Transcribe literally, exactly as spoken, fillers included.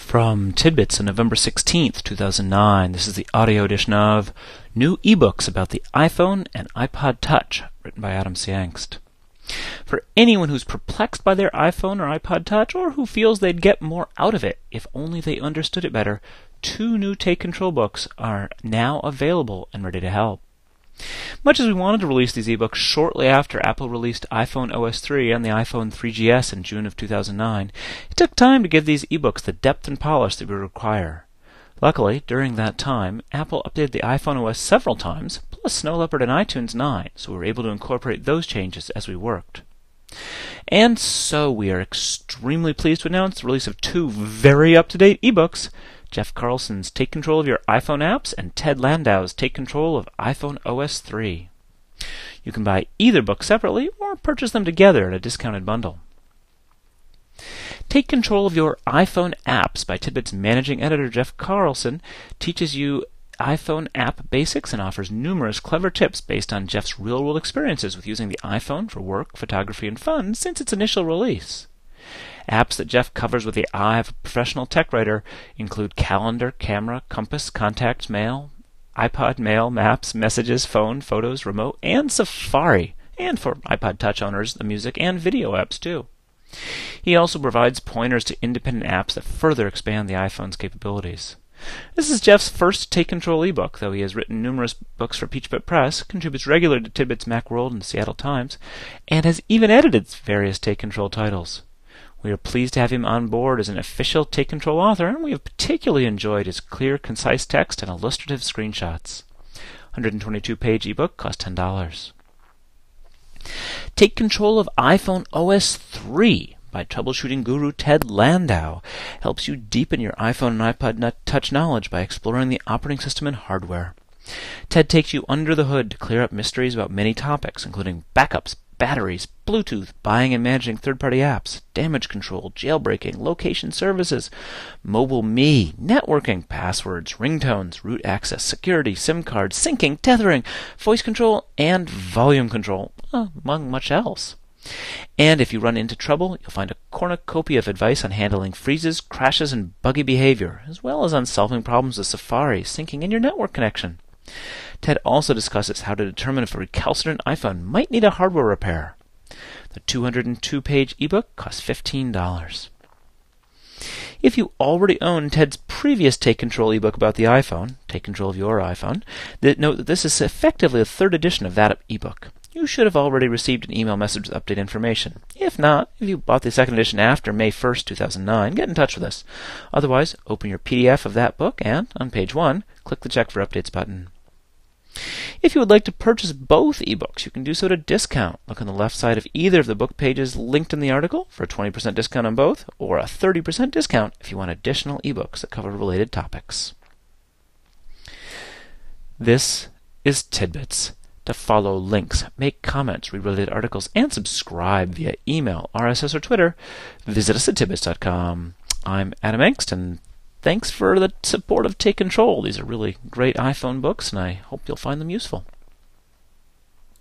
From Tidbits on November sixteenth, two thousand nine, this is the audio edition of New eBooks about the iPhone and iPod Touch, written by Adam C. Engst. For anyone who's perplexed by their iPhone or iPod Touch, or who feels they'd get more out of it if only they understood it better, two new Take Control books are now available and ready to help. Much as we wanted to release these ebooks shortly after Apple released iPhone O S three and the iPhone three G S in June of two thousand nine, it took time to give these ebooks the depth and polish that we require. Luckily, during that time, Apple updated the iPhone O S several times, plus Snow Leopard and iTunes nine, so we were able to incorporate those changes as we worked. And so we are extremely pleased to announce the release of two very up-to-date ebooks, Jeff Carlson's Take Control of Your iPhone Apps and Ted Landau's Take Control of iPhone O S three. You can buy either book separately or purchase them together in a discounted bundle. Take Control of Your iPhone Apps by Tidbit's managing editor Jeff Carlson teaches you iPhone app basics and offers numerous clever tips based on Jeff's real-world experiences with using the iPhone for work, photography, and fun since its initial release. Apps that Jeff covers with the eye of a professional tech writer include Calendar, Camera, Compass, Contacts, Mail, iPod, Mail, Maps, Messages, Phone, Photos, Remote, and Safari, and for iPod Touch owners, the music and video apps too. He also provides pointers to independent apps that further expand the iPhone's capabilities. This is Jeff's first Take Control ebook, though he has written numerous books for Peachbit Press, contributes regularly to Tidbit's Macworld and Seattle Times, and has even edited various Take Control titles. We are pleased to have him on board as an official Take Control author, and we have particularly enjoyed his clear, concise text and illustrative screenshots. one hundred twenty-two page ebook costs ten dollars. Take Control of iPhone O S three by troubleshooting guru Ted Landau helps you deepen your iPhone and iPod Touch knowledge by exploring the operating system and hardware. Ted takes you under the hood to clear up mysteries about many topics, including backups, batteries, Bluetooth, buying and managing third-party apps, damage control, jailbreaking, location services, mobile me, networking, passwords, ringtones, root access, security, SIM cards, syncing, tethering, voice control, and volume control, among much else. And if you run into trouble, you'll find a cornucopia of advice on handling freezes, crashes, and buggy behavior, as well as on solving problems with Safari, syncing, and your network connection. Ted also discusses how to determine if a recalcitrant iPhone might need a hardware repair. The two hundred two page ebook costs fifteen dollars. If you already own Ted's previous Take Control ebook about the iPhone, Take Control of Your iPhone, note that this is effectively a third edition of that ebook. You should have already received an email message with update information. If not, if you bought the second edition after May first, two thousand nine, get in touch with us. Otherwise, open your P D F of that book and, on page one, click the Check for Updates button. If you would like to purchase both ebooks, you can do so at a discount. Look on the left side of either of the book pages linked in the article for a twenty percent discount on both, or a thirty percent discount if you want additional ebooks that cover related topics. This is Tidbits. To follow links, make comments, read related articles, and subscribe via email, R S S, or Twitter, visit us at tidbits dot com. I'm Adam Engst, and thanks for the support of Take Control. These are really great iPhone books, and I hope you'll find them useful.